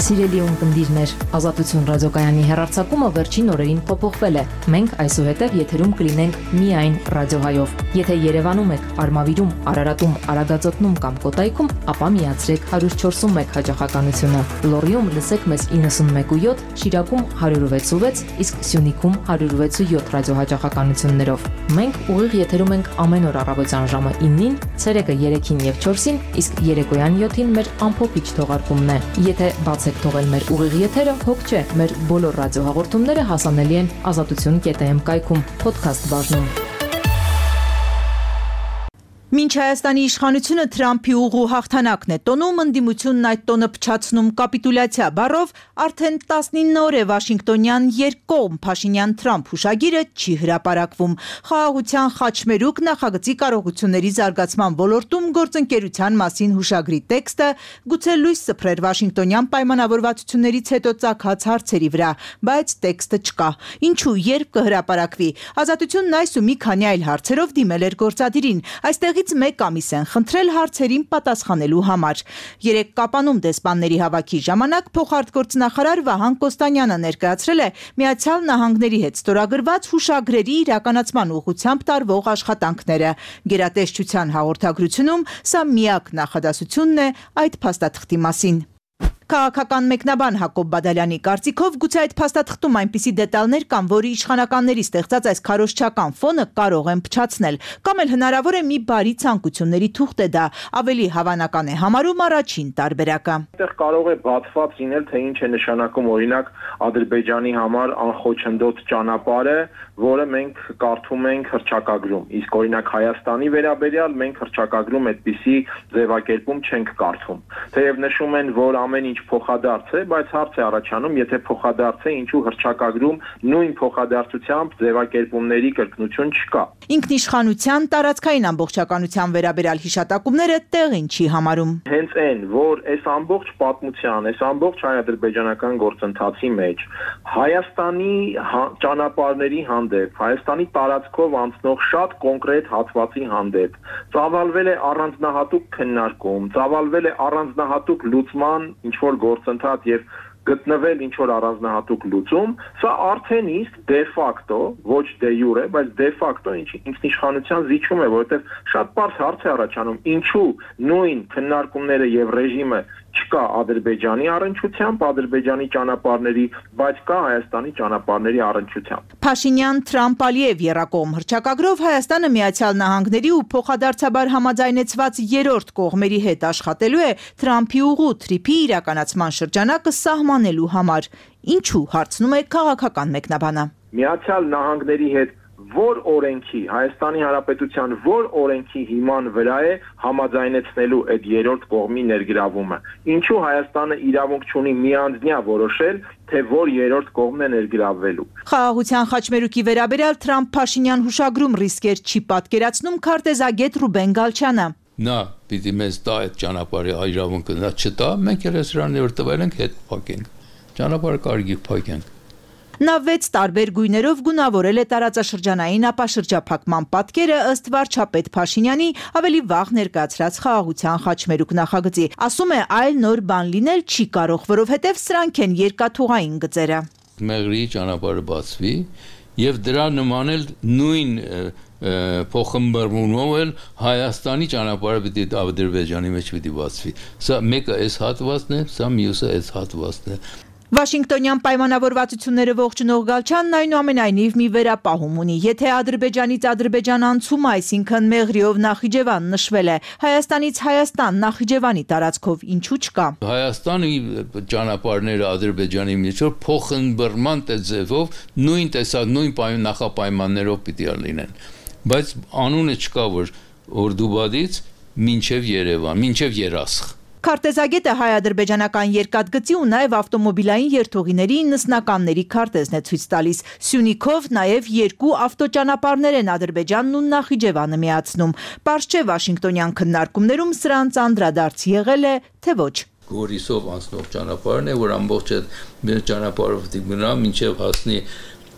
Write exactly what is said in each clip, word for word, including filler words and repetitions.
Սիրելի ունկնդիրներ, Ազատություն ռադիոկայանի հեռարձակումը վերջին օրերին փոփոխվել է։ Մենք այսուհետև եթերում կլինենք միայն ռադիոհայով։ Եթե Երևանում եք, Արմավիրում, Արարատում, Արագածոտնում կամ Կոտայքում, ապա միացրեք one oh four one հաճախականությունը։ Լոռիում լսեք մեզ ninety-one point seven, Շիրակում one oh six point six, իսկ Սյունիքում one oh six point seven ռադիոհաճախականություններով։ Մենք ուղիղ եթերում ենք ամեն օր առավոտյան ժամը nine-ին, ցերեկը three-ին եւ four-ին, իսկ երեկոյան seven-ին մեր ամփոփիչ թողարկումն է։ Եթե բացեք թողել մեր ուղիղ եթերը, հոգ չէ, մեր բոլոր ռադիոհաղորդումները հասանելի են ազատություն dot am կայքում, podcast բաժնում։ Մինչ Հայաստանի իշխանությունը Թրամփի ուղու հաղթանակն է տոնում, ընդդիմությունն այդ տոնը փչացնում կապիտուլյացիա բառով, արդեն nineteen օր է Վաշինգտոնյան երկկողմ Փաշինյան-Թրամփ հուշագիրը չի հրապարակվում։ Խաղաղության խաչմերուկ նախագծի կարողությունների զարգացման ոլորտում գործընկերության մասին հուշագրի տեքստը գուցե լույս սփռեր Վաշինգտոնյան պայմանավորվածություններից հետո ծագած հարցերի վրա, բայց տեքստը չկա։ Ինչու, երբ կհրապարակվի։ Ազատությունն այս ու մի քանի այլ հարցերով դիմել էր գործադիրին։ Այստեղ մեկ ամիս են խնդրել հարցերին պատասխանելու համար։ Երեք Կապանում դեսպանների հավաքի ժամանակ փոխարտգործնախարար Վահան Կոստանյանը ներկայացրել է Միացյալ Նահանգների հետ ստորագրված հուշագրերի իրականացման ուղղությամբ տարվող աշխատանքները։ Գերատեսչության հաղորդագրությունում սա միակ նախադասությունն է այդ փաստաթղթի մասին։ Քաղաքական մեկնաբան Հակոբ Բադալյանի կարծիքով գուցե այդ փաստաթղթում այնպիսի դետալներ կան, որի իշխանականների ստեղծած այս քարոզչական ֆոնը կարող են փչացնել, կամ էլ հնարավոր է մի բարի ցանկությունների թուղթ է դա, ավելի հավանական է համարում առաջին տարբերակը։ Այդտեղ կարող է բացված լինել, թե ինչ է նշանակում օրինակ Ադրբեջանի համար անխոչնդոտ ճանապարհը, որը մենք կարդում ենք հռչակագրում, իսկ օրինակ Հայաստանի վերաբերյալ մենք հռչակագրում այդպիսի ձևակերպում չենք կարդում։ Թեև նշում են, որ ամեն ինչ փոխադարձ է, բայց հարց է առաջանում, եթե փոխադարձ է, ինչու հռչակագրում նույն փոխադարձությամբ ձևակերպումների կրկնություն չկա։ Ինքնիշխանության տարածքային ամբողջականության վերաբերյալ հիշատակումները տեղին չի համարում։ Հենց այն, որ այս ամբողջ պատմության, այս ամբողջ հայ-ադրբեջանական գործընթացի մեջ Հայաստանի ճանապարհների հանդեպ, Հայաստանի տարածքով անցնող շատ կոնկրետ հատվածի հանդեպ ծավալվել է առանձնահատուկ քննարկում, ծավալվել է առանձնահատուկ լուծման ինչ-որ գործընթաց եւ գտնվել ինչ-որ առանձնահատուկ լուծում, սա արդեն իսկ de facto, ոչ de jure, բայց de facto ինքնիշխանության զիջում է, որովհետեւ շատ բարձ հարց է առաջանում, ինչու նույն քննարկումները եւ ռեժիմը չկա Ադրբեջանի առնչությամբ, Ադրբեջանի ճանապարհների, բայց կա Հայաստանի ճանապարհների առնչությամբ։ Փաշինյան-Թրամփ-Ալիև երակողմ հռչակագրով Հայաստանը Միացյալ Նահանգների ու փոխադարձաբար համաձայնեցված երրորդ կողմերի հետ աշխատելու է Թրամփի ուղու թրիփի իրականացման շրջանակը սահմանելու համար։ Ինչու, հարցնում է քաղաքական մեկնաբանը։ Միացյալ Նահանգների հետ որ օրենքի, Հայաստանի Հանրապետության որ օրենքի հիման վրա է համաձայնեցնելու այդ երրորդ կողմի ներգրավումը։ Ինչու Հայաստանը իրավունք չունի միանձնյա որոշել, թե որ երրորդ կողմն է ներգրավվելու։ Խաղաղության խաչմերուկի վերաբերյալ Թրամփ-Փաշինյան հուշագրում ռիսկեր չի պատկերացնում քարտեզագետ Ռուբեն Գալչյանը։ Նա պիտի մեզ տա այդ ճանապարհի իրավունքը, նա չտա, մենք էլ սրանից որ տվել ենք, հետ փակենք։ Ճանապարհը կարելի փակենք։ Նա վեց տարբեր գույներով գունավորել է տարածաշրջանային ապաշրջափակման պատկերը ըստ վարչապետ Փաշինյանի ավելի վաղ ներկայացրած խաղաղության խաչմերուկ նախագծի։ Ասում է, այլ նոր բան լինել չի կարող, որովհետև սրանք են երկաթուղային գծերը։ Մեղրի ճանապարհը բացվի եւ դրա նման էլ նույն փոխմբռնումով էլ Հայաստանի ճանապարհը պիտի Ադրբեջանի մեջ պիտի բացվի։ Սա մեկը այս հատվածն է, սա մյուսը այս հատվածն է։ Վաշինգտոնյան պայմանավորվածությունները ողջունող Գալչյանն այնուամենայնիվ մի վերապահում ունի։ Եթե Ադրբեջանից Ադրբեջան անցումը, այսինքն Մեղրիով Նախիջևան նշվել է, Հայաստանից Հայաստան Նախիջևանի տարածքով ինչու չկա։ Հայաստանի ճանապարհները Ադրբեջանի մեջ փոխմբռնման ձևով նույն տեսակ նույն նախապայմաններով պիտի լինեն, բայց անունը չկա, որ Օրդուբադից մինչև Երևան, մինչև Երասխ։ Քարտեզագետը հայ-ադրբեջանական երկաթգծի ու նաև ավտոմոբիլային երթուղիների նսնականների քարտեզն է ցույց տալիս։ Սյունիքով նաև երկու ավտոճանապարհներ են Ադրբեջանն ու Նախիջևանը միացնում։ Պարզ չէ Վաշինգտոնյան քննարկումներում սրանց անդրադարձ եղել է, թե ոչ։ Գորիսով անցնող ճանապարհն է, որ ամբողջ այդ ճանապարհով գնա մինչև հասնի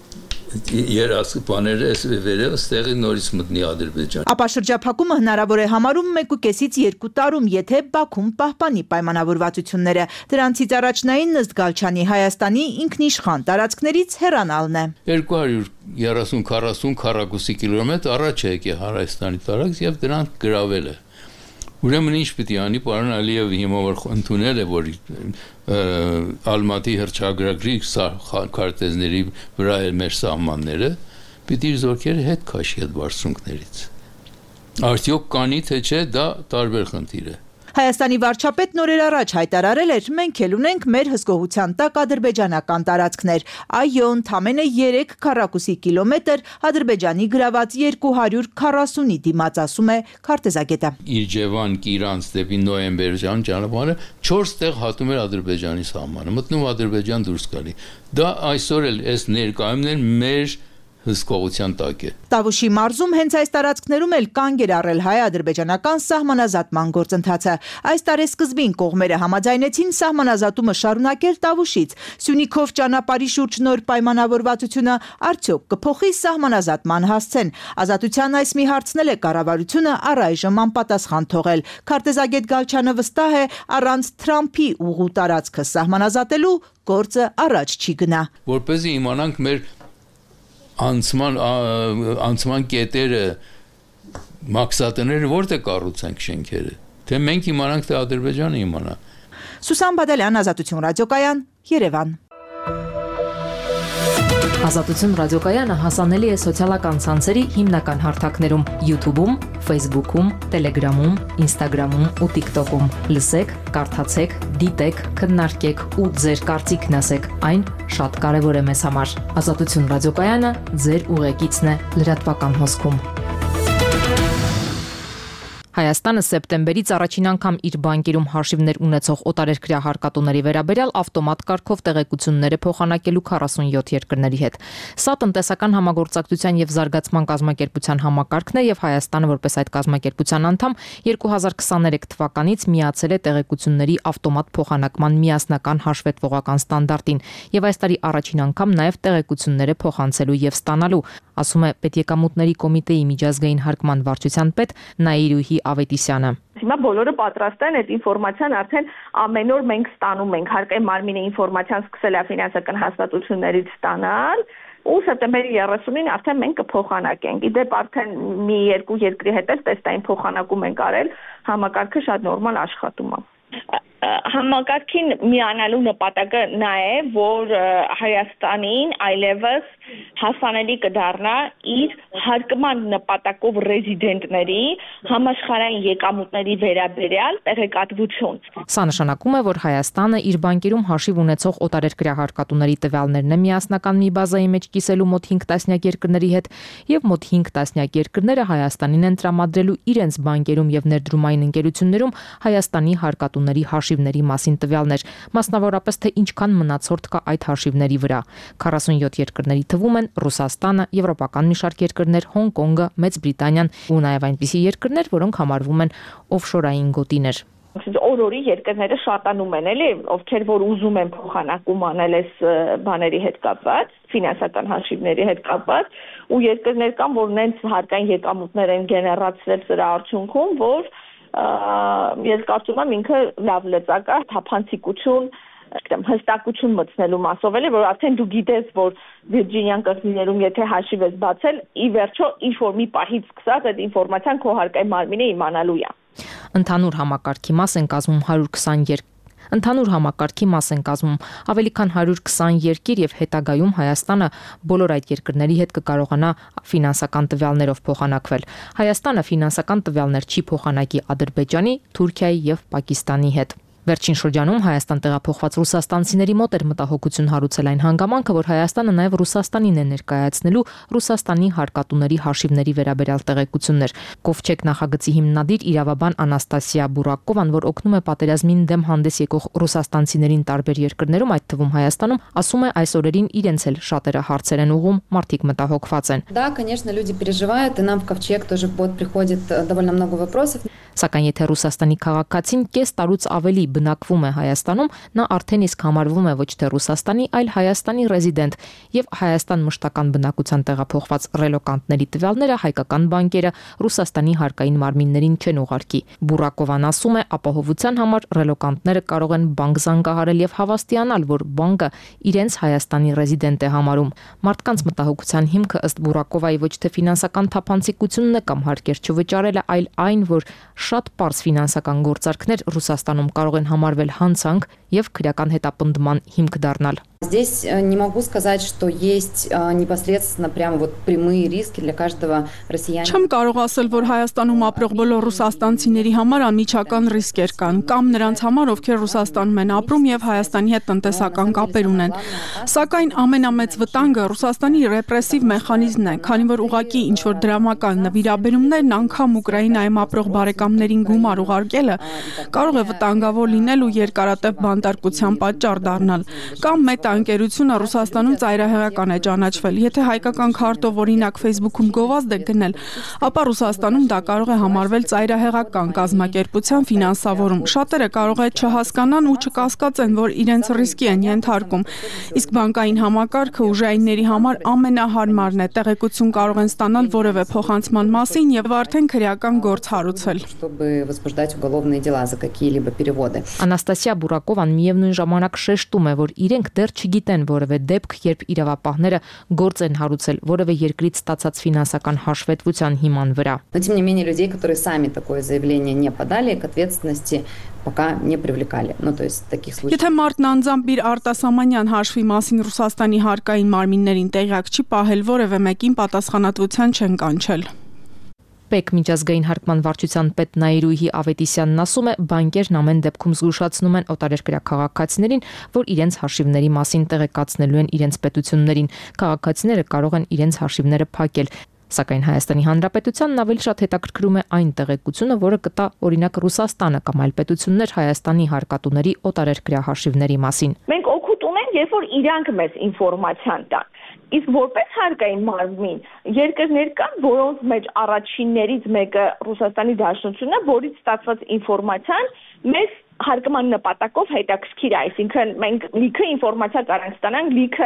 երասպաները այս վերևս տեղի նորից մտնի Ադրբեջան։ Ապա շրջափակումը հնարավոր է համարում մեկուկեսից երկու տարում, եթե Բաքուն պահպանի պայմանավորվածությունները։ Դրանցից առաջնայինն ըստ Գալչյանի Հայաստանի ինքնիշխան տարածքներից հեռանալն է։ երկու հարյուր երեսուն քառասուն քառակուսի կիլոմետր առաջ է եկել Հայաստանի տարածք եւ դրանք գրավել է։ Ուրեմն ինչ պիտի անի պարոն Ալիևը հիմա որ ընդունել է որ Ալմատի հռչագրագրի քարտեզների վրա է մեր սահմանները, պիտի զորքերը հետ քաշի այդ բարձունքներից։ Արդյոք կանի թե չէ, դա տարբեր խնդիր է։ Հայաստանի վարչապետն օրեր առաջ հայտարարել էր, մենք էլ ունենք մեր հսկողության տակ ադրբեջանական տարածքներ։ Այո, ընդամենը երեք քառակուսի կիլոմետր Ադրբեջանի գրաված երկու հարյուր քառասունի դիմաց, ասում է քարտեզագետը։ Իջևան, Կիրանց դեպի Նոյեմբերյան ճանապարհը չորս տեղ հատում էր Ադրբեջանի սահմանը, մտնում Ադրբեջան դուրս գալի։ Դա այսօր էլ այս ներկայումն էլ մեր հսկողության տակ է։ Տավուշի մարզում հենց այս տարածքներում էլ կանգ էր առել հայ-ադրբեջանական սահմանազատման գործընթացը։ Այս տարեսկզբին կողմերը համաձայնեցին սահմանազատումը շարունակել Տավուշից։ Սյունիքով ճանապարհի շուրջ նոր պայմանավորվածությունը արդյոք կփոխի սահմանազատման հասցեն։ Ազատության այս մի հարցն է կառավարությունը առայժմ անպատասխան թողել։ Քարտեզագետ Գալչյանը վստահ է, առանց Թրամփի ուղու տարածքը սահմանազատելու գործը առաջ չի գնա։ Որպեսզի իմանանք մեր անցման անցման կետերը մաքսատները որտե կառուցենք շենքերը թե մենք իմանանք թե Ադրբեջանը իմանա։ Սուսան Բադալյան, Ազատություն ռադիոկայան, Երևան։ Ազատություն ռադիոկայանը հասանելի է սոցիալական ցանցերի հիմնական հարթակներում՝ YouTube-ում, Facebook-ում, Telegram-ում, Instagram-ում ու TikTok-ում։ Լսեք, կարդացեք, դիտեք, քննարկեք ու ձեր կարծիքն ասեք։ Այն շատ կարևոր է մեզ համար։ Ազատություն ռադիոկայանը ձեր ուղեկիցն է լրատվական հոսքում։ Հայաստանը սեպտեմբերից առաջին անգամ իր բանկերում հաշիվներ ունեցող օտարերկրյա հարկատուների վերաբերյալ ավտոմատ կարգով տեղեկություններ է փոխանակելու քառասունյոթ երկրների հետ։ Սա տնտեսական համագործակցության եւ զարգացման կազմակերպության համակարգն է եւ Հայաստանը որպես այդ կազմակերպության անդամ երկու հազար քսաներեք թվականից միացել է տեղեկությունների ավտոմատ փոխանակման միասնական հաշվետվողական ստանդարտին եւ այս տարի առաջին անգամ նաեւ տեղեկություններ է փոխանցելու եւ ստանալու, ասում է Պետեկամուտների կոմիտեի միջազգային հարկման վարչության պետ Նաիրուհի Ավետիսյանը։ Հիմա բոլորը պատրաստ են այդ ինֆորմացիան արդեն ամեն օր մենք ստանում ենք, հարկե մարմինը ինֆորմացիան սկսել է ֆինանսական հաստատություններից ստանալ ու սեպտեմբերի երեսունին արդեն մենք կփոխանակենք։ Իդեպ արդեն մի երկու երկրի հետ էլ տեստային փոխանակում ենք արել, համակարգը շատ նորմալ աշխատում է։ Համակարգին միանալու նպատակը նա է, որ Հայաստանին այլևս հասանելի կդառնա իր հարկման նպատակով ռեզիդենտների համաշխարհային եկամուտների վերաբերյալ տեղեկատվություն։ Սա նշանակում է, որ Հայաստանը իր բանկերում հաշիվ ունեցող օտարերկրյա հարկատուների տվյալներն է միասնական մի բազայի մեջ կիսելու մոտ հինգ տասնյակ երկրների հետ եւ մոտ հինգ տասնյակ երկրները Հայաստանին են տրամադրելու իրենց բանկերում եւ ներդրումային ընկերություններում Հայաստանի հարկատուների հաշիվների մասին տվյալներ, մասնավորապես թե ինչքան մնացորդ կա այդ հաշիվների վրա։ քառասունյոթ երկրների թվում են Ռուսաստանը, Եվրոպական մի շարք երկրներ, Հոնկոնգը, Մեծ Բրիտանիան ու նաև այնպիսի երկրներ, որոնք համարվում են օֆշորային գոտիներ։ Օր-օրի երկրները շատանում են, էլի, ովքեր որ ուզում են փոխանակում անել այս բաների հետ կապված, ֆինանսական հաշիվների հետ կապված, ու երկրներ կան, որ նենց հարկային եկամուտներ են գեներացրել սրա արդյունքում, որ ես կարծում եմ ինքը լավ լծակա թափանցիկություն, հստակություն մտցնելու մասով էլի, որ արդեն դու գիտես, որ Վիրջինիան կղզիներում եթե հաշիվ ես բացել, ի վերջո ինչ-որ մի պահից սկսած այդ ինֆորմացիան քո հարկային մարմինը իմանալու է։ Ընդհանուր համակարգի մաս են կազմում հարյուր քսան երկիր Ընդհանուր համակարգի մաս են կազմում ավելի քան հարյուր քսան երկիր եւ հետագայում Հայաստանը բոլոր այդ երկրների հետ կկարողանա ֆինանսական տվյալներով փոխանակվել։ Հայաստանը ֆինանսական տվյալներ չի փոխանակի Ադրբեջանի, Թուրքիայի եւ Պակիստանի հետ։ Վերջին շրջանում Հայաստան տեղափոխված ռուսաստանցիների մոտ էր մտահոգություն հարուցել այն հանգամանքը, որ Հայաստանը նաև Ռուսաստանին է ներկայացնելու Ռուսաստանի հարկատուների հաշիվների վերաբերյալ տեղեկություններ։ Կովչեկ նախագծի հիմնադիր իրավաբան Անաստասիա Բուրակովան, որ օգնում է պատերազմին դեմ հանդես եկող ռուսաստանցիներին տարբեր երկրներում, այդ թվում Հայաստանում, ասում է այս օրերին իրենց էլ շատերը հարցեր են ուղում, մարդիկ մտահոգված են։ Да, конечно, люди переживают, и нам в Ковчег тоже в бот приходит довольно много вопросов. Սակայն եթե Ռուսաստանի քաղաքացին կես տարուց ավելի բնակվում է Հայաստանում, նա արդեն իսկ համարվում է ոչ թե Ռուսաստանի, այլ Հայաստանի ռեզիդենտ, եւ Հայաստան մշտական բնակության տեղափոխված ռելոկանտների տվյալները հայկական բանկերը Ռուսաստանի հարկային մարմիններին չեն ուղարկի։ Բուրակովան ասում է, ապահովության համար ռելոկանտները կարող են բանկ զանգահարել եւ հավաստիանալ, որ բանկը իրենց Հայաստանի ռեզիդենտ է համարում։ Մարդկանց մտահոգության հիմքը ըստ Բուրակովայի ոչ թե ֆինանսական թափանցիկությունն է կամ հարկեր չվճարելը, այլ այն, որ շատ պարզ ֆինանսական գործարքներ Ռուսաստանում կարող են համարվել հանցանք եւ քրեական հետապնդման հիմք դառնալ։ Здесь не могу сказать, что есть непосредственно прямо вот прямые риски для каждого россиянина. Չեմ կարող ասել, որ Հայաստանում ապրող բոլոր ռուսաստանցիների համար անմիջական ռիսկեր կան, կամ նրանց համար, ովքեր Ռուսաստանում են ապրում եւ Հայաստանի հետ տնտեսական կապեր ունեն։ Սակայն ամենամեծ վտանգը Ռուսաստանի ռեպրեսիվ մեխանիզմն է, քանի որ ուղղակի ինչ որ դրամական նվիրաբերումներն անգամ Ուկրաինայում ապրող բարեկամներին գումար ուղարկելը կարող է վտանգավոր լինել ու երկարատև բանտարկության պատճառ դառնալ, կամ մետ ընկերությունը Ռուսաստանում ծայրահեղական է ճանաչվել։ Եթե հայկական քարտով օրինակ Facebook-ում գովազդ է գնել, ապա Ռուսաստանում դա կարող է համարվել ծայրահեղական կազմակերպության ֆինանսավորում։ Շատերը կարող է չհասկանան ու չկասկածեն, որ իրենց ռիսկի են ենթարկում։ Իսկ բանկային համակարգը ուժայինների համար ամենահարմարն է, տեղեկություն կարող են ստանալ որևէ փոխանցման մասին եւ արդեն քրեական գործ հարուցել։ Անաստասիա Բուրակովան միևնույն ժամանակ շեշտում է, որ իրենք դեռ չգիտեն որևէ դեպք, երբ իրավապահները գործ են հարուցել որևէ երկրից ստացած ֆինանսական հաշվետվության հիման վրա։ Но тем не менее людей, которые сами такое заявление не подали, к ответственности пока не привлекали. Ну то есть таких случаев. Եթե մարդն անձամբ իր արտասահմանյան հաշվի մասին Ռուսաստանի հարկային մարմիններին տեղյակ չի պահել, որևէ մեկին պատասխանատվության չեն կանչել։ Պեկ միջազգային հարկման վարչության պետ Նաիրուհի Ավետիսյանն ասում է, բանկերն ամեն դեպքում զգուշացնում են օտարերկրյա քաղաքացիներին, որ իրենց հաշիվների մասին տեղեկացնելու են իրենց պետություններին։ Քաղաքացիները կարող են իրենց հաշիվները փակել։ Սակայն Հայաստանի Հանրապետությանն ավելի շատ հետաքրքրում է այն տեղեկությունը, որը կտա օրինակ Ռուսաստանը կամ այլ պետություններ Հայաստանի հարկատուների օտարերկրյա հաշիվների մասին։ Մենք օգուտ ունենք, երբ որ իրանք մեզ ինֆորմացիան տան։ Իսկ որպես հարկային մարմին երկրներ կան, որոնց մեջ առաջիններից մեկը Ռուսաստանի Դաշնությունն է, որից ստացված ինֆորմացիան մեզ հարկման նպատակով հետաքրքիր է, այսինքն մենք լիքը ինֆորմացիա կարող ստանանք, լիքը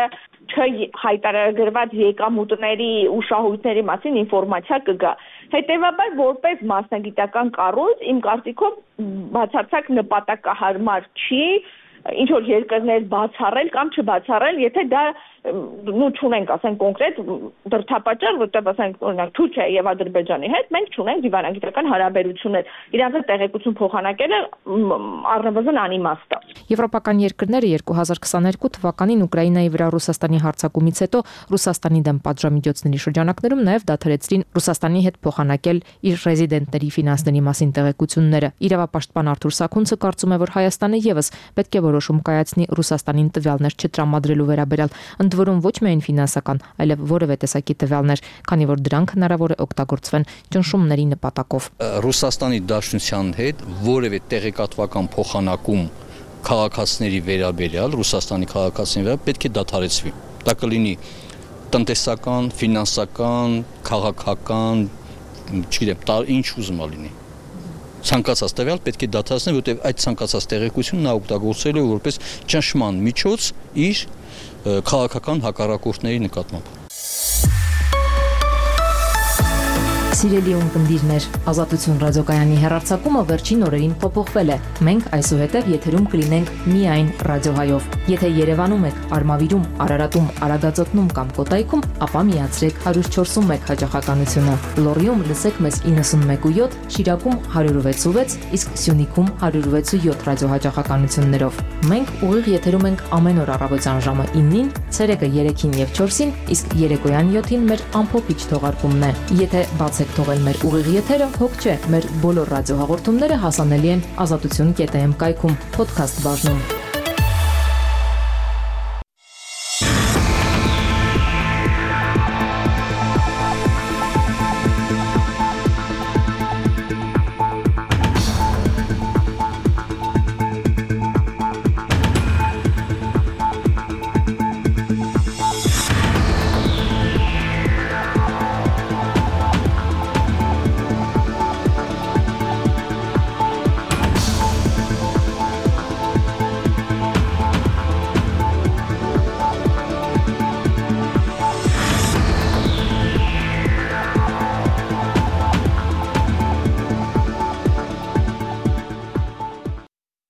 չհայտարարված եկամուտների ու շահույթների մասին ինֆորմացիա կգա։ Հետևաբար որպես մասնագիտական կառույց իմ կարծիքով բացարձակ նպատակահարմար չի ինչ որ երկրներ բացառել կամ չբացառել, եթե դա նու չունենք, ասենք կոնկրետ դրդապատճառ, որտեղ ասենք օրինակ Թուրքիայի եւ Ադրբեջանի հետ մենք չունենք դիվանագիտական հարաբերություններ։ Իրանց տեղեկություն փոխանակելը առնվազն անիմաստ է։ Եվրոպական երկրները երկու հազար քսաներկու թվականին Ուկրաինայի վրա Ռուսաստանի հարձակումից հետո Ռուսաստանի դեմ պատժամիջոցների շրջանակներում նաև դադարեցրին Ռուսաստանի հետ փոխանակել իր ռեզիդենտների ֆինանսների մասին տեղեկությունները։ Իրավապաշտպան Արթուր Սաքունցը կարծում է, որ Հայաստանը եւս պետք է որոշում կայացնի Ռուսաստանին տվյալներ չտրամադրելու վերաբերյալ, ընդ որում ոչ միայն ֆինանսական, այլև որևէ տեսակի տվյալներ, քանի որ դրանք հնարավոր է օգտագործվեն ճնշումների նպատակով։ Ռուսաստանի Դաշնության հետ որևէ տեղեկատվական փոխանակում քաղաքացիների վերաբերյալ, Ռուսաստանի քաղաքացիների վերաբերյալ պետք է դադարեցվի։ Դա կլինի տնտեսական, ֆինանսական, քաղաքական, չգիտեմ, ինչ ուզում լինի։ Ցանկացած տվյալ պետք է դադարեցնել, որտեղ այդ ցանկացած տեղեկությունը նա օգտագործել է որպես ճնշման միջոց իր քաղաքական հակառակորդների նկատմամբ։ Սիրելի ունկնդիրներ, Ազատություն ռադիոկայանի հեռարձակումը վերջին օրերին փոփոխվել է։ Մենք այսուհետև եթերում կլինենք միայն ռադիոհայով։ Եթե Երևանում եք, Արմավիրում, Արարատում, Արագածոտնում կամ Կոտայքում, ապա միացրեք հարյուր չորսունմեկ հաճախականությունը։ Լոռիում լսեք մեզ իննսունմեկ ու յոթ, Շիրակում հարյուր վեց ու վեց, իսկ Սյունիքում հարյուր վեց ու յոթ ռադիոհաճախականություններով։ Մենք ուղիղ եթերում ենք ամեն օր առավոտյան ժամը իննին, ցերեկը երեքին եւ չորսին, իսկ երեկոյան յոթին մեր ամփոփիչ թողարկումն է։ Եթե բացեք թողել մեր ուղիղ եթերը, հոգ չէ, մեր բոլոր ռադիոհաղորդումները հասանելի են ազատություն կետ էմ կայքում, podcast բաժնում։